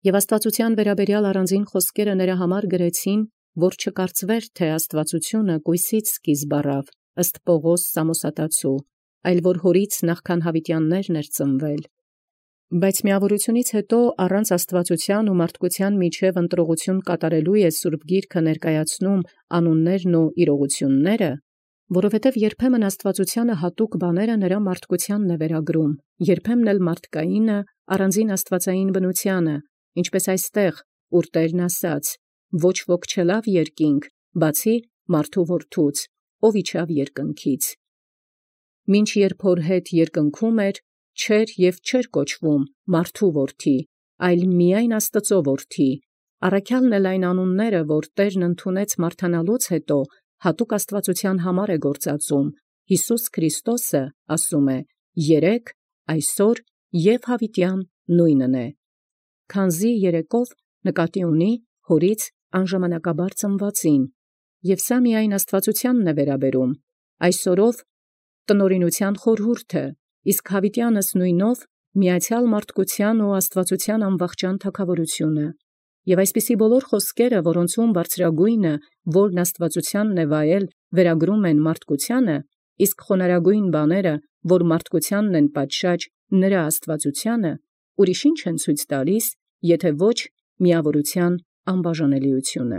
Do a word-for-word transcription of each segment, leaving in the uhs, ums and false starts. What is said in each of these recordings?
Եւ աստվածության վերաբերյալ առանձին խոսքերը նրա համար գրեցին, որ չկարծվեր, թե աստվածությունը կույսից սկիզբ առավ, ըստ Պողոս Սամոսատացու, այլ որ հորից նախքան յաւիտյաններն էր ծնվել։ Բայց միավորությունից հետո առանց աստվածության ու մարդկության միջև ընտրողություն կատարելու է Սուրբ Գիրքը ներկայացնում անուններն ու իրողությունները, որովհետև երբեմն աստվածությանը հատուկ բաները նրա մարդկությանն է վերագրում, երբեմն էլ մարդկայինը առանձին աստվածային բնութեանը, ինչպես այստեղ, ուր Տերն ասաց. «Ոչ ոք չելավ երկինք, բացի մարդու որդուց, ով իջավ երկնքից»։ Մինչ երբ հոր հետ երկնքում էր, չէր և չէր կոչվում մարդու որդի, այլ միայն Աստծու որդի։ Առաքյալն էլ այն անունները, որ Տերն ընդունեց մարդանալուց հետո, հատուկ աստվածության համար է գործածում, Յիսուս Քրիստոսը, ասում է, երեկ, այսօր և յաւիտյան նույնն է, քանզի երեկով նկատի ունի հորից անժամանակաբար ծնվածին, և սա միայն աստվածությանն է վերաբերում, այսօրով տնօրինության խորհուրդը, իսկ յաւիտյանս նույնով միացեալ մարդկության ու աստվածության անվախճան թագաւորությունը։ Եւ այսպիսի բոլոր խոսքերը, որոնցում բարձրագոյնը, որն աստվածությանն է վայել, վերագրում են մարդկությանը, իսկ խոնարհագոյն բաները, որ մարդկությանն են պատշաճ նրա աստվածությանը, ուրիշ ի՞նչ են ցույց տալիս, եթե ոչ միավորութեան անբաժանելիությունը։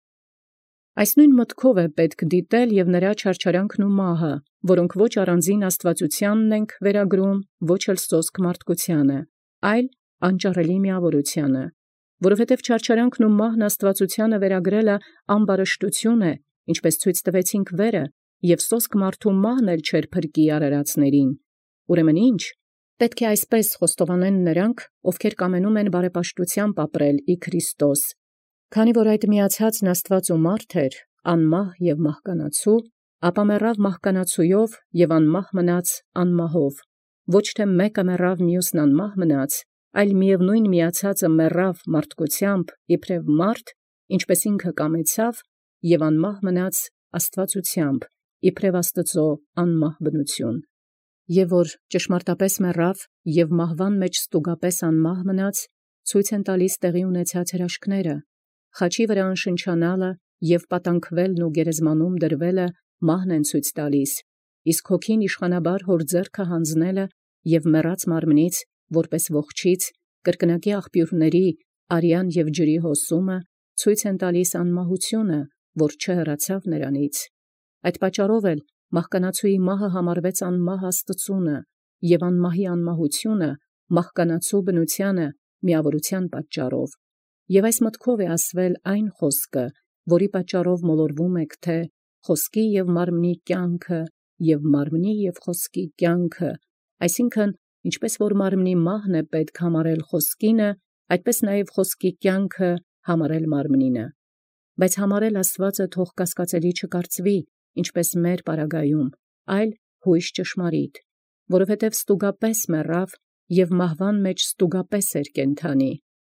Այս նույն մտքով է պետք դիտել և նրա չարչարանքն ու մահը, որոնք ոչ առանձին աստվածությանն ենք վերագրում, ոչ էլ սոսկ մարդկությանը, այլ անճառելի միավորութիւնը, որովհետև չարչարանքն ու մահն աստվածությանը վերագրելը ամբարշտություն է, ինչպես ցույց տվեցինք վերը, և սոսկ մարդու մահն էլ չէր փրկի արարածներին։ Ուրեմն ի՞նչ, պետք է այսպես խոստովանեն նրանք, ովքեր կամենում են բարեպաշտութեամբ ապրել ի Քրիստոս, քանի որ այդ միացածն Աստուած ու մարդ էր, անմահ և մահկանացու, ապա մեռավ մահկանացուով և անմահ մնաց անմահով, ոչ թե մեկը մեռավ մյուսն անմահ մնաց, այլ միևնույն միացածը մեռավ մարդկությամբ իբրև մարդ, ինչպես ինքը կամեցավ, և անմահ մնաց աստվածությամբ, իբրև Աստուծոյ անմահ բնութիւն։ Եւ որ ճշմարտապես մեռավ և մահվան մեջ ստուգապես անմահ մնաց, ցույց են տալիս տեղի ունեցած հրաշքները, խաչի վրա անշնչանալը և պատանքվելն ու գերեզմանում դրվելը մահն են ցույց տալիս, իսկ հոգին իշխանաբար հոր ձեռքը հանձնելը և մեռած մարմնից, որպես ողջից, կրկնակի աղբյուրների, արյան և ջրի հոսումը, ցույց են տալիս անմահությունը, որ չհեռացավ նրանից։ Այդ պատճառով էլ մահկանացուի մահը համարվեց անմահ աստծունը, և անմահի անմահությունը մահկանացու բնութեանը միավորութեան պատճառով։ Եւ այս մտքով է ասվել այն խոսքը, որի պատճառով մոլորվում եք, թե խոսքի և մարմնի կյանքը, և մարմնի և խոսքի կյանքը, այսինքն, ինչպես որ մարմնի մահն է պետք համարել խոսքինը, այդպես նաև խոսքի կյանքը համարել մարմնինը։ Բայց համարել Աստուածը թող կասկածելի չկարծվի, ինչպես մեր պարագայում, այլ հույս ճշմարիտ, որովհետև ստուգապես մեռավ և մահվան մեջ ստուգապես էր կենդանի։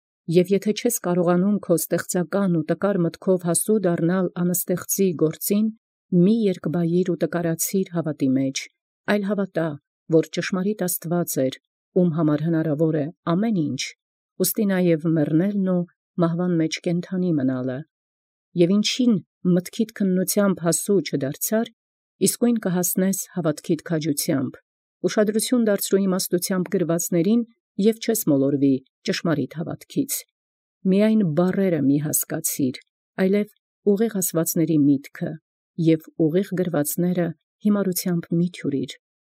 Եվ եթե չես կարողանում քո ստեղծական ու տկար մտքով հասու դառնալ անստեղծի գործին, մի երկբայիր ու տկարացիր հավատի մեջ, այլ հավատա, որ ճշմարիտ Աստուած էր, ում համար հնարավոր է ամեն ինչ, ուստի նաև մեռնելն ու մահվան մեջ կենդանի մնալը։ Եւ ինչին մտքիդ քննութեամբ հասու չդարձար, իսկույն կհասնես հավատքիդ քաջությամբ, ուշադրություն դարձրու իմաստութեամբ գրվածներին և չես մոլորվի ճշմարիտ հավատքից։ Միայն բառերը մի հասկացիր, այլև ուղիղ ասվածների միտքը, և ուղիղ գրվածները հիմարութեամբ մի թյուրիր։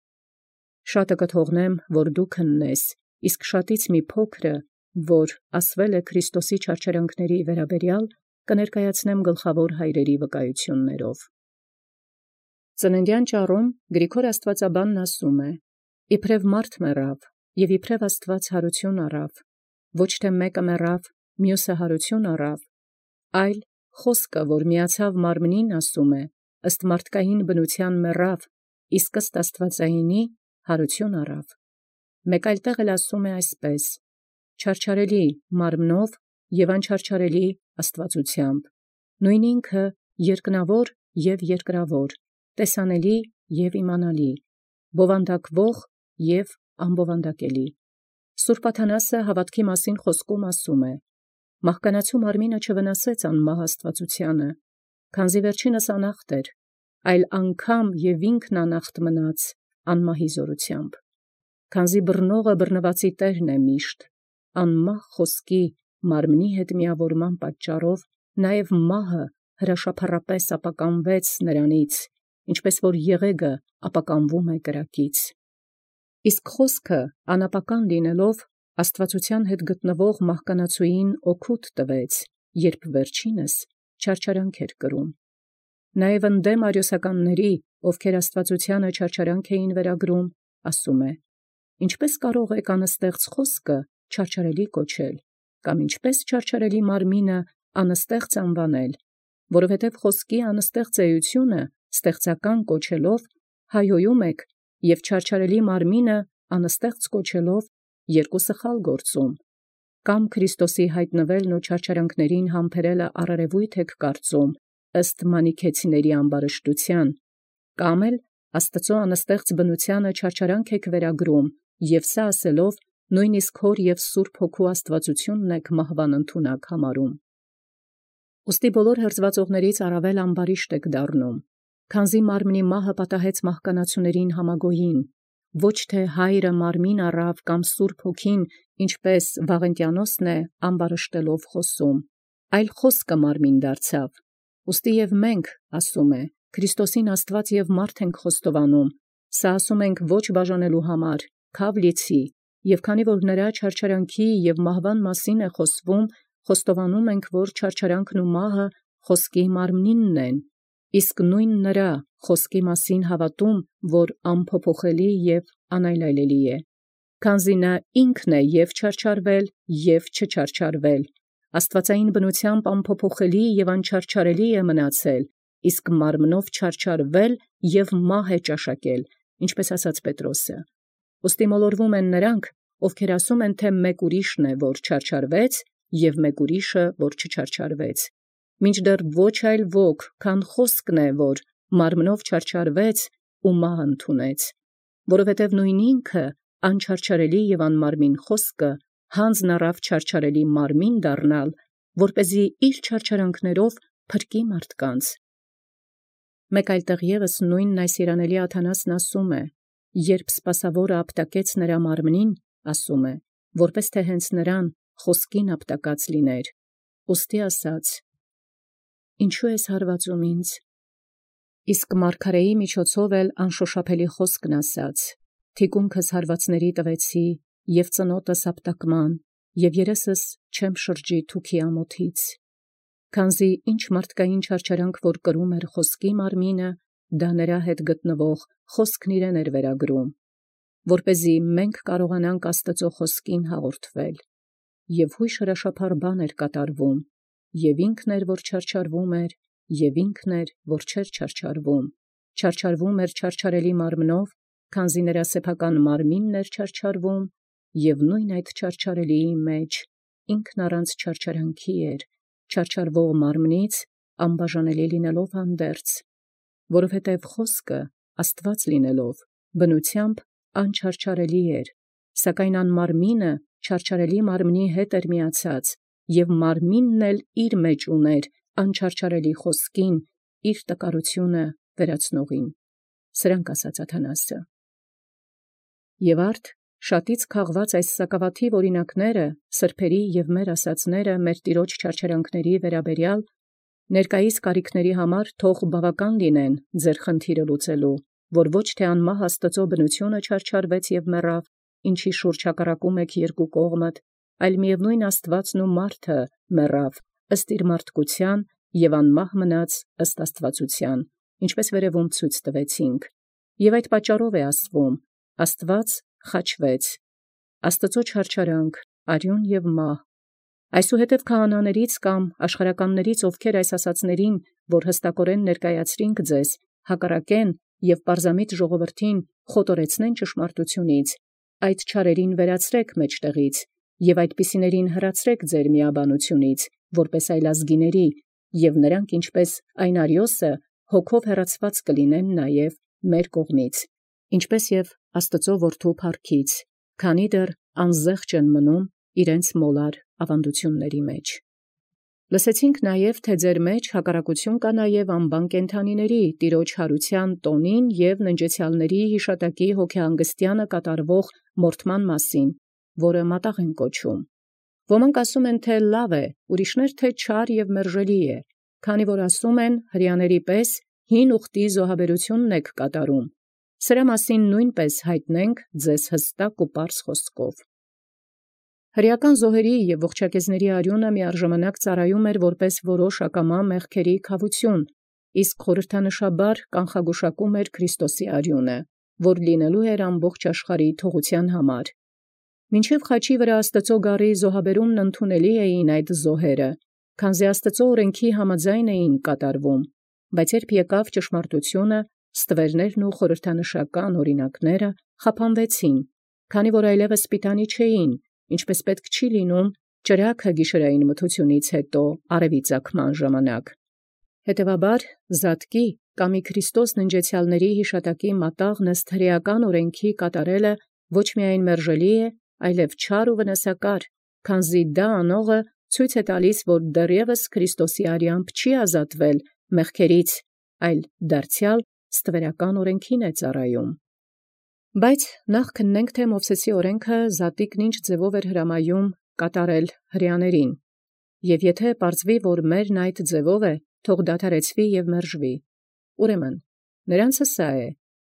Շատը կթողնեմ, որ դու քննես, իսկ շատից մի փոքրը, որ ասվել է Քրիստոսի չարչարանքների վերաբերյալ, կներկայացնեմ գլխավոր հայրերի վկայություններով։ Ծննդյան ճառում Գրիգոր Աստվածաբանն ասում է. «Իբրև մարդ մեռավ, և իբրև Աստուած յարություն առավ, ոչ թե մեկը մեռավ, մյուսը յարություն առավ, այլ խոսքը, որ միացավ մարմնին, ասում է, ըստ մարդկային բնութեան մեռավ, իսկ ըստ աստուածայինի յարություն առավ։ Մեկ այլ տեղ էլ ասում է այսպես. չարչարելի մարմնով և անչարչարելի աստուածությամբ, նույն ինքը երկնավոր և երկրավոր, տեսանելի և իմանալի, բովանդակվող և անբովանդակելի, Սուրբ Աթանասը հավատքի մասին խոսքում ասում է. «Մահկանացու մարմինը չվնասեց անմահ աստվածությանը, քանզի վերջինս անախտ էր, այլ անգամ և ինքն անախտ մնաց անմահի զորությամբ, քանզի բռնողը բռնվածի տերն է միշտ, անմահ խոսքի մարմնի հետ միավորման պատճառով նաև մահը հրաշափառապես ապականվեց նրանից, ինչպես որ եղեգը ապականվում է կրակից։ Իսկ խոսքը անապական լինելով աստվածության հետ գտնվող մահկանացուին օգուտ տվեց, երբ վերջինս չարչարանք էր կրում։ Նաև ընդդեմ արիոսականների, ովքեր աստվածությանը չարչարանք էին վերագրում, ասում է. ինչպես կարող եք անստեղծ խոսքը չարչարելի կոչել, կամ ինչպես չարչարելի մարմինը անստեղծ անվանել, որովհետև խոսքի անստեղծ էությունը ստեղծական կոչելով հայհոյում եք և չարչարելի մարմինը անստեղծ կոչելով երկու սխալ գործում, կամ Քրիստոսի հայտնվելն ու չարչարանքներին համբերելը առերևույթ եք կարծում ըստ մանիքեցիների ամբարշտության, կամ էլ Աստծո անստեղծ բնությանը չարչարանք եք վերագրում և սա ասելով նույնիսկ հոր և Սուրբ Հոգու աստվածությունն եք մահվան ընդունակ համարում։ Ուստի բոլոր հրձվածողներից առավել ամբարիշտ եք դառնում, քանզի մարմնի մահը պատահեց մահկանացուներին համագոյին, ոչ թե հայրը մարմին առավ կամ Սուրբ Հոգին, ինչպես Վաղենտիանոսն է ամբարշտելով խոսում, այլ խոսքը մարմին դարձավ։ Ուստի և մենք, ասում է, Քրիստոսին Աստված և մարդ ենք խոստովանում, սա ասում ենք ոչ բաժանելու համար, քավ լիցի, և քանի որ նրա չարչարանքի և մահվան մասին է խոսվում, խոստովանում ենք, որ չարչարանքն ու մահը խոսքի մարմնինն են, իսկ նույն նրա խոսքի մասին հավատում, որ անփոփոխելի և անայլայլելի է, քանզի նա ինքն է և չարչարվել, և չչարչարվել, աստվածային բնությամբ անփոփոխելի և անչարչարելի է մնացել, իսկ մարմնով չարչարվել և մահ է ճաշակել, ինչպես ասաց Պետրոսը։ Ուստի մոլորվում են նրանք, ովքեր ասում են, թե մեկ ուրիշն է, որ չարչարվեց, և մեկ ուրիշը, որ չչարչարվեց, մինչդեռ ոչ այլ ոք, քան խոսքն է, որ մարմնով չարչարվեց ու մահ ընդունեց, որովհետև նույն ինքը անչարչարելի և անմարմին խոսքը հանձն առավ չարչարելի մարմին դառնալ, որպեսզի իր չարչարանքներով փրկի մարդկանց։ Մեկ այլ տեղ ևս նույնն այս երանելի Աթանասն ասում է. երբ սպասավորը ապտակեց նրա մարմնին, ասում է, որպես թե հենց նրան խոսքին ապտակած լիներ, ուստի ասաց. ինչու ես հարվածում ինձ, իսկ մարգարեի միջոցով էլ անշոշափելի խոսքն ասաց, թիկունքս հարվածների տվեցի և ծնոտս ապտակման, և երեսս չեմ շրջի թուքի ամոթից, քանզի ինչ մարդկային չարչարանք որ կրում էր խոսքի մարմինը, դա նրա հետ գտնվող խոսքն իրեն էր վերագրում, որպեսզի մենք կարողանանք Աստծո խոսքին հաղորդվել, և հույժ հրաշափառ բան էր կատարվում, և ինքն էր, որ չարչարվում էր, և ինքն էր, որ չէր չարչարվում, չարչարվում էր չարչարելի մարմնով, քանզի նրա սեփական մարմինն էր չարչարվում, և նույն այդ չարչարելիի մեջ ինքն առանց չարչարանքի էր, չարչարվող մարմնից անբաժանելի լինելով հանդերձ, որովհետև խոսքը Աստված լինելով բնությամբ անչարչարելի էր, սակայն անմարմինը չարչարելի մարմնի հետ էր միացած, և մարմինն էլ իր մեջ ուներ անչարչարելի խոսքին իր տկարությունը վերացնողին։ Սրանք ասաց Աթանասը։ Եվ արդ շատից քաղված այս սակավաթիվ օրինակները, սրբերի և մեր ասացները մեր Տիրոջ չարչարանքների վերաբերյալ, ներկայիս կարիքների համար թող բավական լինեն ձեր խնդիրը լուծելու, որ ոչ թե անմահ Աստծո բնությունը չարչարվեց և մեռավ, ինչի շուրջ հակառակում եք երկու կողմդ, այլ միևնույն Աստվածն ու մարդը մեռավ ըստ իր մարդկության և անմահ մնաց ըստ աստվածության, ինչպես վերևում ցույց տվեցինք, և այդ պատճառով է ասվում. Աստված խաչվեց, Աստծո չարչարանք, արյուն և մահ։ Այսուհետև քահանաներից կամ աշխարհականներից, ովքեր այս ասացներին, որ հստակորեն ներկայացրինք ձեզ, հակառակեն և պարզամիտ ժողովրդին խոտորեցնեն ճշմարտությունից, այդ չարերին վերացրեք մեջտեղից, և այդպիսիներին հրացրեք ձեր միաբանությունից, որպես այլազգիների, և նրանք ինչպես այն Արիոսը հոգով հեռացված կլինեն նաև մեր կողմից, ինչպես և Աստծո որդու փառքից, քանի դեռ անզեղջ են մնում իրենց մոլար ավանդությունների մեջ։ Լսեցինք նաև, թե ձեր մեջ հակառակություն կա նաև անբան կենդանիների տիրոջ հարության տոնին և ննջեցյալների հիշատակի հոգեհանգստյանը կատարվող մորթման մասին, որը մատաղ են կոչում։ Ոմանք ասում են, թե լավ է, ուրիշներ թե չար և մերժելի է, քանի որ ասում են հրեաների պես հին ուխտի զոհաբերությունն եք կատարում։ Սրա մասին նույնպես հայտնենք ձեզ հստակ ու պարզ խոսքով։ Հրեական զոհերի և ողջակեզների արյունը միաժամանակ ծառայում էր որպես որոշ ակամա մեղքերի քավություն, իսկ խորհրդանշաբար կանխագուշակում էր Քրիստոսի արյունը, որ լինելու էր ամբողջ աշխարհի թողության համար։ Մինչև խաչի վրա Աստծո գառի զոհաբերումն ընդունելի էին այդ զոհերը, քանզի Աստծո օրենքի համաձայն էին կատարվում, բայց երբ եկավ ճշմարտությունը, ստվերներն ու խորհրդանշական օրինակները խափանվեցին, քանի որ այլևս պիտանի չէին, ինչպես պետք չի լինում ճրագը գիշերային մթությունից հետո արևի ծագման ժամանակ։ Հետևաբար զատկի կամ ի Քրիստոս ննջեցյալների հիշատակի մատաղն ըստ հրեական օրենքի կատարելը ոչ միայն մերժելի է, այլև չար ու վնասակար, քանզի դա անողը ցույց է տալիս, որ դեռևս Քրիստոսի արյամբ չի ազատվել մեղքերից, այլ դարձյալ ստվերական օրենքին է ծառայում։ Բայց նախ քննենք, թե Մովսեսի օրենքը զատիկն ինչ ձևով էր հրամայում կատարել հրեաներին, և եթե պարզվի, որ մերն այդ ձևով է, թող դադարեցվի և մերժվի։ Ուրեմն, նրանցը սա է.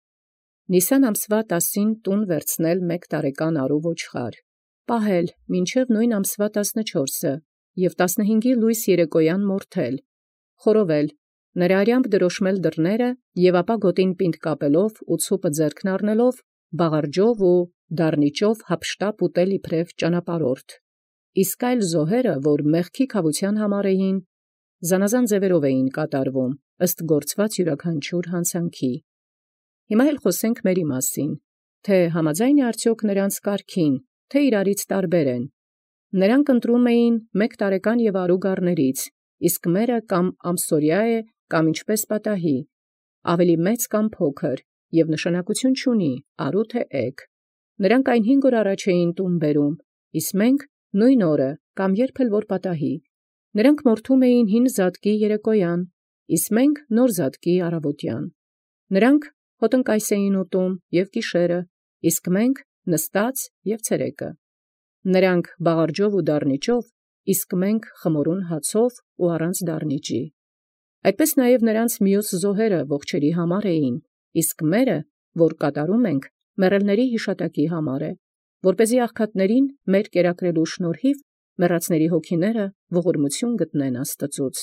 Նիսան ամսվա տասին տուն վերցնել մեկ տարեկան արու ոչխար, պահել մինչև նույն ամսվա տասնչորսը և տասնհինգի լույս երեկոյան մորթել, խորովել, նրա արյամբ դրոշմել դռները և ապա գոտին պինդ կապելով ու ցուպը ձեռքն առնելով, բաղարջով ու դառնիճով հափշտապ ուտել իբրև ճանապարհորդ։ Իսկ այլ զոհերը, որ մեղքի քավության համար էին, զանազան ձևերով էին կատարվում, ըստ գործված յուրաքանչյուր հանցանքի։ Հիմա էլ խոսենք մերի մասին, թե համաձայն է արդյոք նրանց կարգին, թե իրարից տարբեր են։ Նրանք ընտրում էին մեկ տարեկան և արու գառներից, իսկ մերը կամ ամսորյա է, կամ ինչպես պատահի, ավելի մեծ կամ փոքր, և նշանակություն չունի, արու թե էգ։ Նրանք այն հինգ օր առաջ էին տուն բերում, իսկ մենք նույն օրը կամ երբ էլ որ պատահի։ Նրանք մորթում էին հին զատկի երեկոյան, իսկ մենք նոր զատկի առավոտյան։ Նրանք հոտնկայս էին ուտում և գիշերը, իսկ մենք նստած և ցերեկը։ Նրանք բաղարջով ու դառնիճով, իսկ մենք խմորուն հացով ու առանց դառնիճի։ Այդպես նաև նրանց մյուս զոհերը ողջերի համար էին, իսկ մերը, որ կատարում ենք, մեռելների հիշատակի համար է, որպեսզի աղքատներին մեր կերակրելու շնորհիվ մեռածների հոգիները ողորմություն գտնեն Աստծուց։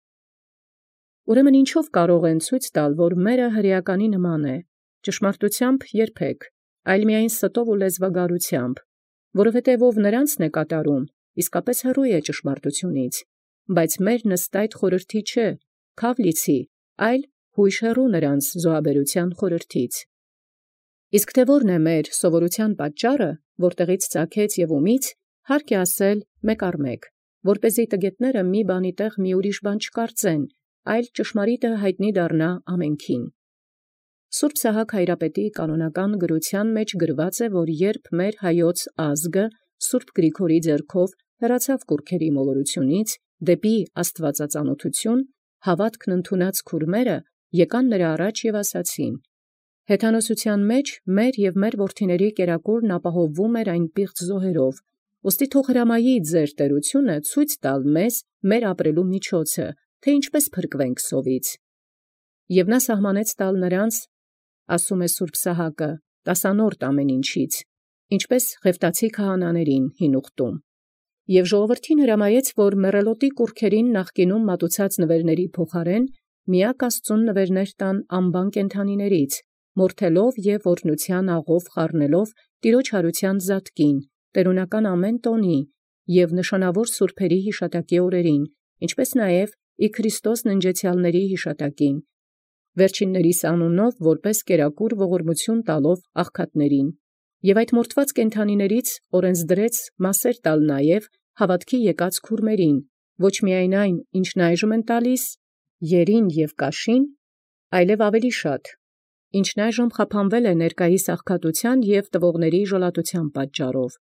Ուրեմն ինչով կարող են ցույց տալ, որ մերը հրեականի նման է, ճշմարտությամբ երբեք, այլ միայն ստով ու լեզվագարությամբ, որովհետև ով նրանցն է կատարում, իսկապես հեռու է ճշմարտությունից, բայց մերն ըստ այդ խորհրդի չէ, քավլիցի, այլ հույժ հեռու նրանց զոհաբերության խորհրդից։ Իսկ թե որն է մեր սովորության պատճառը, որտեղից ծագեց և ումից, հարկ է ասել մեկ առ մեկ, որպեսզի տգետները մի բանի տեղ մի ուրիշ բան չկարծեն, այլ ճշմարիտը հայտնի դառնա ամենքին։ Սուրբ Սահակ Հայրապետի կանոնական գրության մեջ գրված է, որ երբ մեր հայոց ազգը Սուրբ Գրիգորի ձեռքով հեռացավ կուռքերի մոլորությունից դեպի աստվածածանոթություն, հավատքն ընդունած քուրմերը եկան նրա առաջ և ասացին. հեթանոսության մեջ մեր և մեր որդիների կերակուրն ապահովվում էր այն պիղծ զոհերով, ուստի թող հրամայի ձեր տերությունը ցույց տալ մեզ մեր ապրելու միջոցը, թե ինչպես փրկվենք սովից։ Եվ նա սահմանեց տալ նրանց, ասում է Սուրբ Սահակը, տասանորդ ամեն ինչից, ինչպես Ղևտացի քահանաներին հին ուխտում։ Եւ ժողովրդին հրամայեց, որ մեռելոտի կուռքերին նախկինում մատուցած նվերների փոխարեն միակ Աստծուն նվերներ տան անբան կենդանիներից, մորթելով և օրհնության աղով խառնելով տիրոջ հարության զատկին, տերունական ամեն տոնի և նշանավոր սուրբերի հիշատակի օրերին, ինչպես նաև ի Քրիստոս ննջեցյալների հիշատակին, վերջիններիս անունով որպես կերակուր ողորմություն տալով աղքատներին, և այդ մորթված կենդանիներից օրենսդրեց մասեր տալ նաև հավատքի եկած քուրմերին, ոչ միայն այն, ինչն այժմ են տալիս, երին և կաշին, այլև ավելի շատ, ինչն այժմ խափանվել է ներկայիս աղքատության և տվողների ժլատության պատճառով,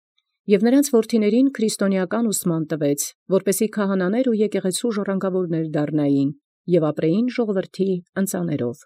Եւ նրանց որդիներուն քրիստոնեական ուսման տվեց, որպեսզի քահանաներ ու եկեղեցու ժառանգավորներ դառնային եւ ապրեին ժողովրդի ընծաներով։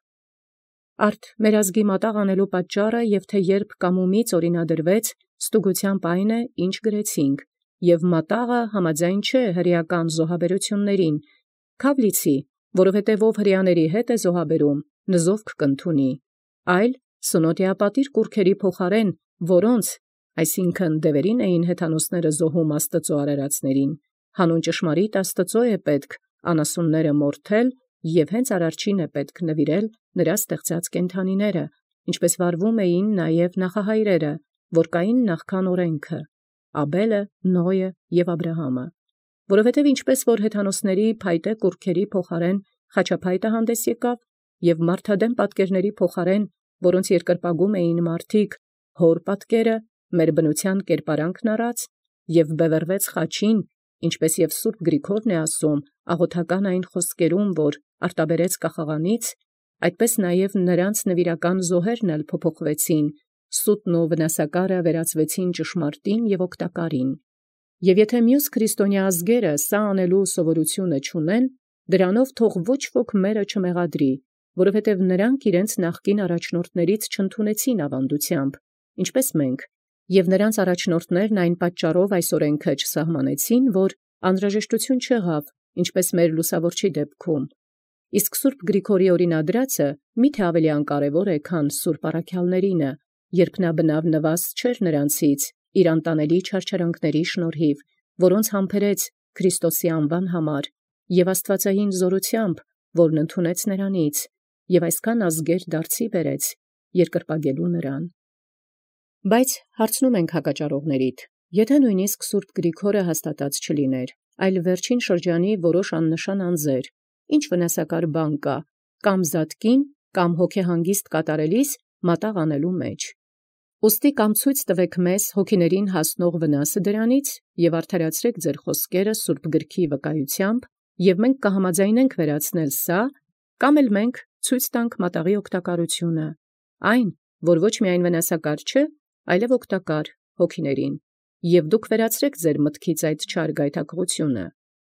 Արդ մեր ազգի մատաղ անելու պատճառը եւ թե երբ կամումից օրինադրվեց, ստուգությամբ այն է, ինչ գրեցինք, եւ մատաղը համաձայն չէ հրեական զոհաբերություններին, քավլիցի, որովհետեւ ով հրեաների հետ է զոհաբերում, նզովք կընդունի, այլ սնոտիապատիր կուռքերի փոխարեն, որոնց, այսինքն դևերին էին հեթանոսները զոհում Աստծո արարածներին, հանուն ճշմարիտ Աստծո է պետք անասունները մորթել, եւ հենց արարչին է պետք նվիրել նրա ստեղծած կենդանիները, ինչպես վարվում էին նաև նախահայրերը, որ կային նախքան օրենքը, Աբելը, Նոյը եւ Աբրահամը, որովհետեւ ինչպես որ հեթանոսների փայտե կուռքերի փոխարեն խաչափայտը հանդես եկավ, եւ մարդադեմ պատկերների փոխարեն, որոնց երկրպագում էին մարդիկ, հոր պատկերը, մեր բնության կերպարանքն առած, եւ բևեռվեց խաչին, ինչպես եւ Սուրբ Գրիգորն է ասում, աղոթական այն խոսքերում, որ արտաբերեց կախաղանից, այդպես նաև նրանց նվիրական զոհերն էլ փոփոխվեցին, սուտն ու վնասակարը վերածվեցին ճշմարտին եւ օգտակարին։ Եվ եթե մյուս քրիստոնյա ազգերը սա անելու սովորությունը չունեն, դրանով թող ոչ ոք մերը չմեղադրի, որովհետև նրանք իրենց նախկին առաջնորդներից չընդունեցին ավանդությամբ, ինչպես մենք, եւ նրանց առաջնորդներն այն պատճառով այս օրենքը չսահմանեցին, որ անհրաժեշտություն չեղավ, ինչպես մեր լուսավորչի դեպքում։ Իսկ Սուրբ Գրիգորի օրինադրածը միթե ավելի անկարևոր է, քան Սուրբ առաքյալներինը, երբ նա բնավ նվազ չէր նրանցից իր անտանելի չարչարանքների շնորհիվ, որոնց համբերեց Քրիստոսի անվան համար եւ աստվածային զորությամբ, որն ընդունեց նրանից, եւ այսքան ազգեր դարձի բերեց, երկրպագելու նրան։ Բայց հարցնում ենք հակաճառողներիդ, եթե նույնիսկ Սուրբ Գրիգորը հաստատած չլիներ, այլ վերջին շրջանի որոշ աննշան անձեր, ինչ վնասակար բան կա, կամ զատկին, կամ հոգեհանգիստ կատարելիս մատաղ անելու մեջ։ Ուստի կամ ցույց տվեք մեզ հոգիներին հասնող վնասը դրանից եւ արդարացրեք ձեր խոսքերը Սուրբ Գրքի վկայությամբ, եւ մենք կհամաձայնենք վերացնել սա, կամ էլ մենք ցույց տանք մատաղի օգտակարությունը, այն, որ ոչ միայն վնասակար չէ, այլև օգտակար հոգիներին, եւ դուք վերացրեք ձեր մտքից այդ չար գայթակղությունը։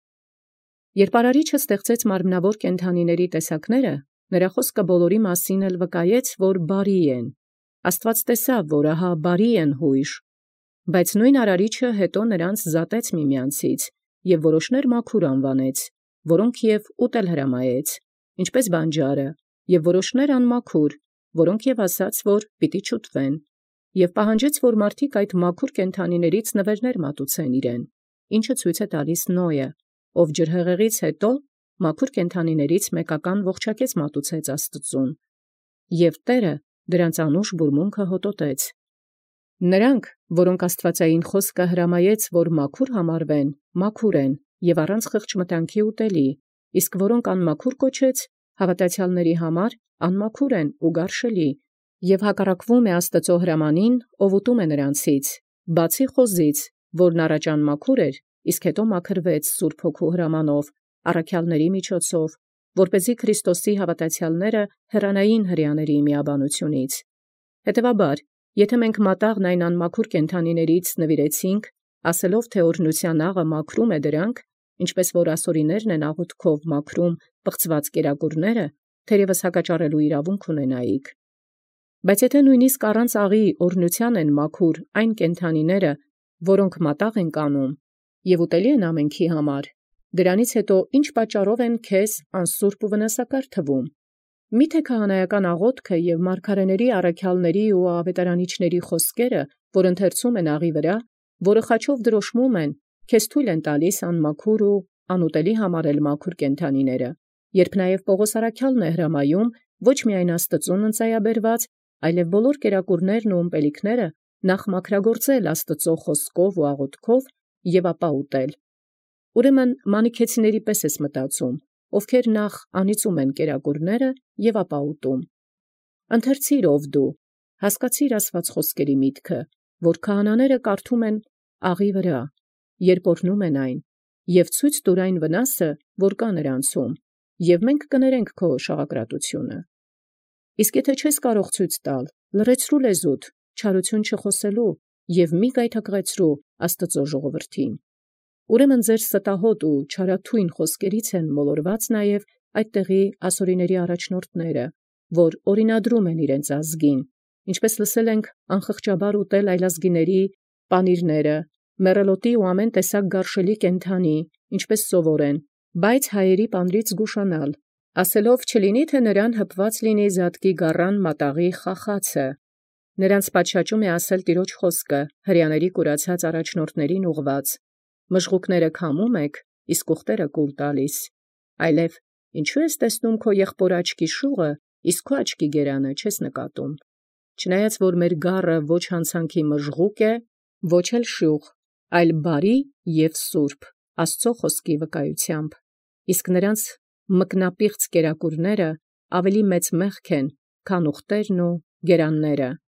Երբ Արարիչը ստեղծեց մարմնավոր կենդանիների տեսակները, նրա խոսքը բոլորի մասին էլ վկայեց, որ բարի են։ Աստված տեսավ, որ ահա բարի են հույժ, բայց նույն Արարիչը հետո նրանց զատեց միմյանցից եւ որոշներ մաքուր անվանեց, որոնք եւ ուտել հրամայեց, ինչպես բանջարը, եւ որոշներ անմաքուր, որոնք եւ ասաց, որ պիտի չուտվեն, եւ պահանջեց, որ մարդիկ այդ մաքուր կենդանիներից նվերներ մատուցեն իրեն, ինչը ցույց է տալիս Նոյը, ով ջրհեղեղից հետո մաքուր կենդանիներից մեկական ողջակեց մատուցեց Աստծուն, եւ Տերը դրանց անուշ բուրմունքը հոտոտեց։ Նրանք, որոնք աստվածային խոսքը հրամայեց, որ մաքուր համարվեն, մաքուր են եւ առանց խղճմտանքի ուտելի, իսկ որոնք անմաքուր կոչեց, հավատացյալների համար անմաքուր են ու գարշելի, եւ հակառակվում է Աստծո հրամանին, ով ուտում է նրանցից, բացի խոզից, որն առաջ անմաքուր էր, իսկ հետո մաքրվեց Սուրբ Հոգու հրամանով, առաքյալների միջոցով, որպեսզի Քրիստոսի հավատացյալները հեռանային հրեաների միաբանությունից։ Հետևաբար, եթե մենք մատաղն այն անմաքուր կենդանիներից նվիրեցինք, ասելով թե օրհնության աղը մաքրում է դրանք, ինչպես որ ասորիներն են աղոթքով մաքրում պղծված կերակուրները, թերևս հակաճառելու իրավունք ունենայիք։ Բայց եթե նույնիսկ առանց աղի օրհնության են մաքուր այն կենդանիները, որոնք մատաղ են կանում, եւ ուտելի են ամենքի համար, դրանից հետո ինչ պատճառով են քեզ անսուրբ ու վնասակար թվում։ Միթե քահանայական աղոթքը եւ մարգարեների առաքյալների ու ավետարանիչների խոսքերը, որ ընթերցում են աղի վրա, որը խաչով դրոշմում են, քեզ թույլ են տալիս անմաքուր ու անուտելի համարել մաքուր կենդանիները, երբ նաեւ Պողոս առաքյալն է հրամայում ոչ միայն Աստծուն ընծայաբերված, այլև բոլոր կերակուրներն ու ըմպելիքները նախ մաքրագործել Աստծո խոսքով ու աղոթքով եւ ապա ուտել։ Ուրեմն մանիքեցիների պես ես մտածում, ովքեր նախ անիծում են կերակուրները եւ ապա ուտում։ Ընթերցիր ով դու, հասկացիր ասված խոսքերի միտքը, որ քահանաները կարդում են աղի վրա, երբ օրհնում են այն, եւ ցույց տուր այն վնասը, որ կա նրանցում, եւ մենք կներենք քո շաղակրատությունը։ Իսկ եթե չես կարող ցույց տալ, լռեցրու լեզուդ, չարություն չխոսելու եւ մի գայթակղեցրու, Աստուծո ժողովրդին։ Ուրեմն ձեր ստահոդ ու չարաթույն խոսքերից են մոլորված նաև այդտեղի ասորիների առաջնորդները, որ օրինադրում են իրենց ազգին, ինչպես լսել ենք անխղճաբար ուտել այլազգիների պանիրները, մեռելոտի ու ամեն տեսակ գարշելի կենդանի, ինչպես սովոր են, բայց հայերի պանրից զգուշանալ, ասելով չլինի թե նրան հպված լինի զատկի գառան մատաղի խախածը, նրանց պատշաճում է ասել տիրոջ խոսքը հրեաների կուրացած առաջնորդներին ուղված. մժղուկները քամում եք, իսկ ուխտերը կուլ տալիս, այլև ինչու ես տեսնում քո եղբոր աչքի շուղը, իսկ քո աչքի գերանը չես նկատում, չնայած որ մեր գառը ոչ հանցանքի մժղուկ է, ոչ էլ շուղ, այլ բարի և սուրբ, Աստծո խոսքի վկայությամբ, իսկ նրանց մկնապիղծ կերակուրները ավելի մեծ մեղք են, քան ուխտերն ու գերանները։